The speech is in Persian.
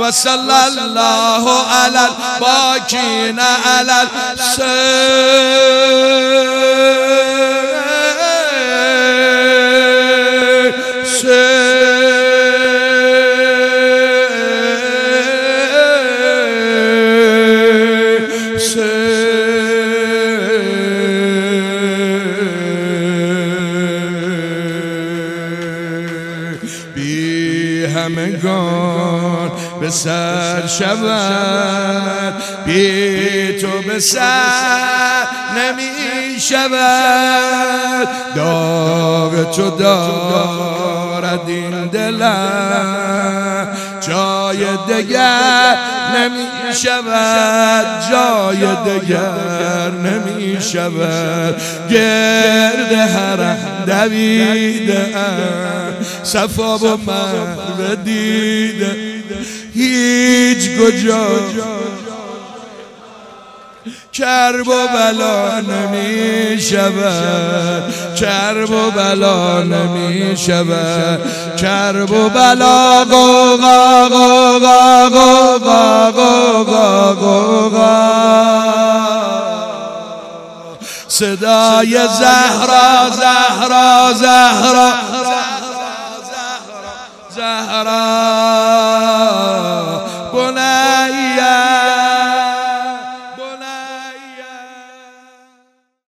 و صلی الله علی الباکین علی بی همگان به سر شود، بی تو به سر نمی شود. داغ تو دارد این دلم، جای دگر نمی شود، جای دگر نمی شود. گرد حرم دویده ام، صفا و مروه دیده، هیچ کجا کرب و بلا نمی شود، کرب و بلا نمی شود. کرب و بلا غوغا غوغا غوغا غوغا غوغا، صدای زهرا زهرا زهرا زهرا